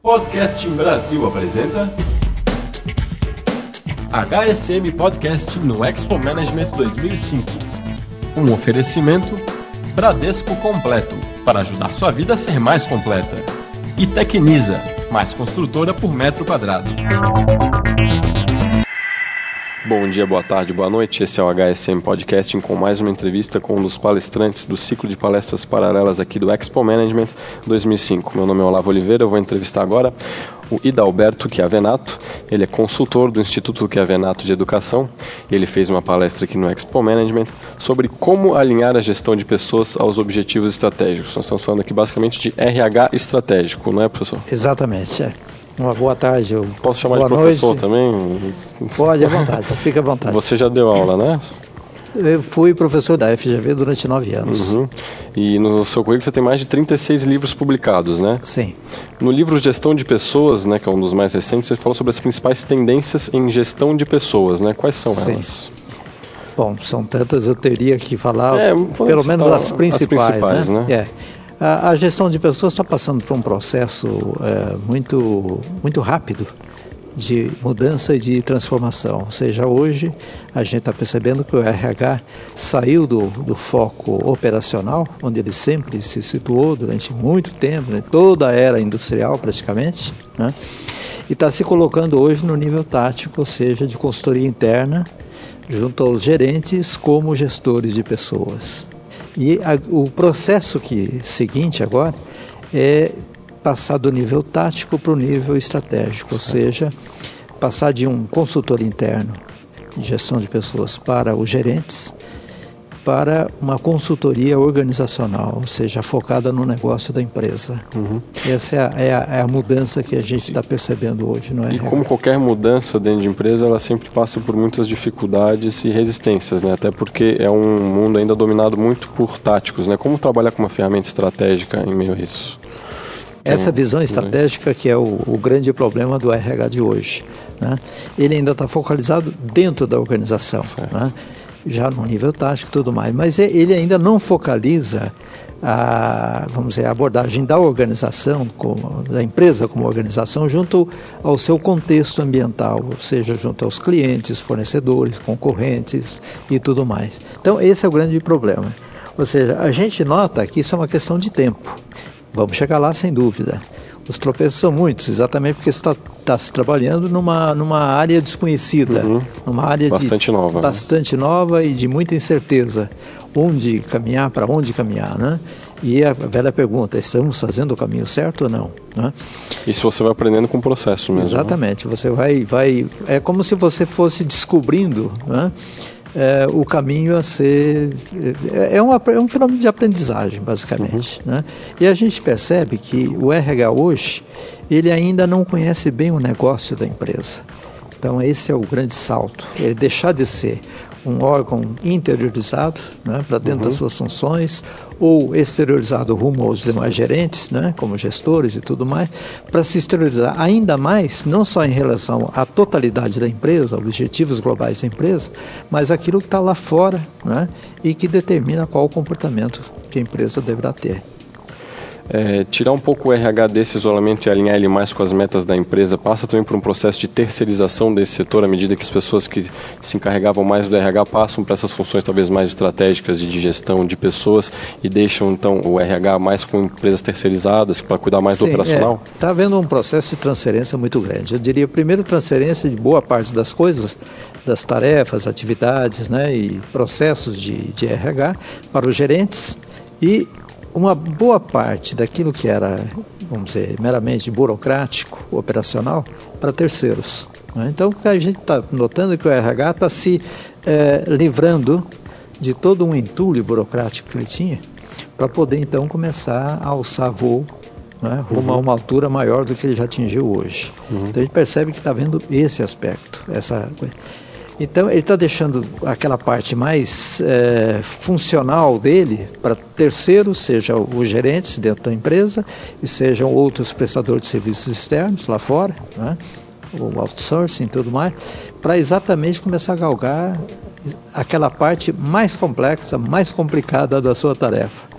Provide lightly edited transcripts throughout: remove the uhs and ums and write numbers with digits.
Podcast Brasil apresenta HSM Podcast no Expo Management 2005. Um oferecimento Bradesco Completo, para ajudar sua vida a ser mais completa. E Tecnisa, mais construtora por metro quadrado. Bom dia, boa tarde, boa noite. Esse é o HSM Podcast com mais uma entrevista com um dos palestrantes do ciclo de palestras paralelas aqui do Expo Management 2005. Meu nome é Olavo Oliveira, eu vou entrevistar agora o Idalberto Chiavenato. Ele é consultor do Instituto Chiavenato de Educação. Ele fez uma palestra aqui no Expo Management sobre como alinhar a gestão de pessoas aos objetivos estratégicos. Nós estamos falando aqui basicamente de RH estratégico, não é, professor? Exatamente, é. Uma boa tarde. Posso chamar de professor noite. Também? Pode, à vontade, fica à vontade. Você já deu aula, né? Eu fui professor da FGV durante 9 anos. Uhum. E no seu currículo você tem mais de 36 livros publicados, né? Sim. No livro Gestão de Pessoas, né, que é um dos mais recentes, você falou sobre as principais tendências em gestão de pessoas, né? Quais são elas? Bom, são tantas, eu teria que falar pelo menos as principais, né? A gestão de pessoas está passando por um processo muito rápido de mudança e de transformação. Ou seja, hoje a gente está percebendo que o RH saiu do foco operacional, onde ele sempre se situou durante muito tempo, né, toda a era industrial praticamente, né, e está se colocando hoje no nível tático, ou seja, de consultoria interna, junto aos gerentes como gestores de pessoas. E o processo seguinte agora é passar do nível tático para o nível estratégico, ou seja, passar de um consultor interno de gestão de pessoas para os gerentes, para uma consultoria organizacional, ou seja, focada no negócio da empresa. Uhum. Essa é a mudança que a gente está percebendo hoje, não é? E como qualquer mudança dentro de empresa, ela sempre passa por muitas dificuldades e resistências, né? Até porque é um mundo ainda dominado muito por táticos, né? Como trabalhar com uma ferramenta estratégica em meio a isso? Essa visão estratégica que é o grande problema do RH de hoje, né? Ele ainda está focalizado dentro da organização, né? Já no nível tático e tudo mais, mas ele ainda não focaliza a abordagem da organização, da empresa como organização, junto ao seu contexto ambiental, ou seja, junto aos clientes, fornecedores, concorrentes e tudo mais. Então, esse é o grande problema. Ou seja, a gente nota que isso é uma questão de tempo. Vamos chegar lá sem dúvida. Os tropeços são muitos, exatamente porque você está se trabalhando numa área desconhecida, numa área bastante nova e de muita incerteza. Onde caminhar, para onde caminhar, né? E a velha pergunta, estamos fazendo o caminho certo ou não? Né? Isso você vai aprendendo com o processo mesmo. Exatamente, né? Você vai... É como se você fosse descobrindo, né? O caminho a ser... É um fenômeno de aprendizagem, basicamente. Né? E a gente percebe que o RH hoje, ele ainda não conhece bem o negócio da empresa. Então, esse é o grande salto. Ele deixar de ser um órgão interiorizado, né, para dentro das suas funções, ou exteriorizado rumo aos demais gerentes, né, como gestores e tudo mais, para se exteriorizar ainda mais, não só em relação à totalidade da empresa, objetivos globais da empresa, mas aquilo que está lá fora, né, e que determina qual o comportamento que a empresa deverá ter. Tirar um pouco o RH desse isolamento e alinhar ele mais com as metas da empresa passa também por um processo de terceirização desse setor, à medida que as pessoas que se encarregavam mais do RH passam para essas funções talvez mais estratégicas de gestão de pessoas e deixam então o RH mais com empresas terceirizadas para cuidar mais do operacional? Está havendo um processo de transferência muito grande. Eu diria, primeiro, transferência de boa parte das coisas, das tarefas, atividades, né, e processos de RH para os gerentes e uma boa parte daquilo que era, vamos dizer, meramente burocrático, operacional, para terceiros. Né? Então, a gente está notando que o RH está se livrando de todo um entulho burocrático que ele tinha, para poder, então, começar a alçar voo, né, rumo a uma altura maior do que ele já atingiu hoje. Então, a gente percebe que está vendo esse aspecto, essa coisa. Então, ele está deixando aquela parte mais funcional dele para terceiros, sejam os gerentes dentro da empresa e sejam outros prestadores de serviços externos lá fora, né, o outsourcing e tudo mais, para exatamente começar a galgar aquela parte mais complexa, mais complicada da sua tarefa.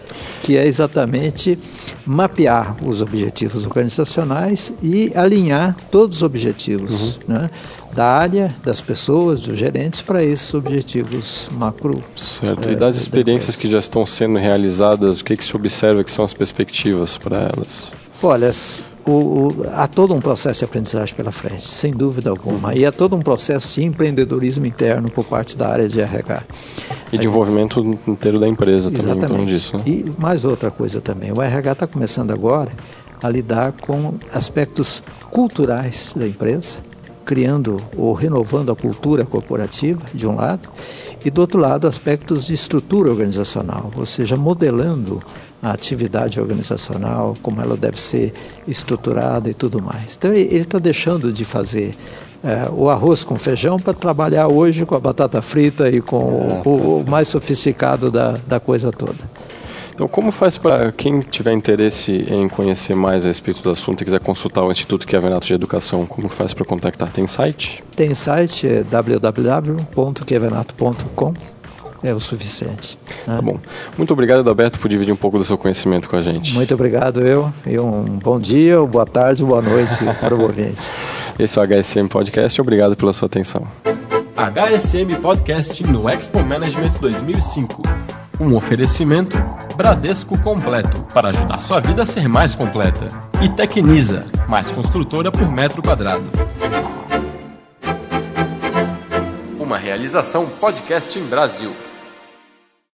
que é exatamente mapear os objetivos organizacionais e alinhar todos os objetivos, né, da área, das pessoas, dos gerentes, para esses objetivos macro. Certo. E das experiências que já estão sendo realizadas, o que se observa que são as perspectivas para elas? Olha, há todo um processo de aprendizagem pela frente, sem dúvida alguma. E há todo um processo de empreendedorismo interno por parte da área de RH. E de envolvimento inteiro da empresa também, exatamente. Em torno disso. Né? E mais outra coisa também, o RH está começando agora a lidar com aspectos culturais da empresa, criando ou renovando a cultura corporativa, de um lado, e do outro lado, aspectos de estrutura organizacional, ou seja, modelando a atividade organizacional, como ela deve ser estruturada e tudo mais. Então, ele está deixando de fazer o arroz com feijão para trabalhar hoje com a batata frita e com o mais sofisticado da coisa toda. Então, como faz para quem tiver interesse em conhecer mais a respeito do assunto e quiser consultar o Instituto Chiavenato de Educação, como faz para contactar? Tem site? Tem site, é www.chiavenato.com. É o suficiente. Né? Tá bom. Muito obrigado, Adalberto, por dividir um pouco do seu conhecimento com a gente. Muito obrigado, e um bom dia, boa tarde, boa noite para o ouvinte. Esse é o HSM Podcast, obrigado pela sua atenção. HSM Podcast no Expo Management 2005. Um oferecimento Bradesco Completo, para ajudar sua vida a ser mais completa. E Tecnisa, mais construtora por metro quadrado. Uma realização Podcast em Brasil.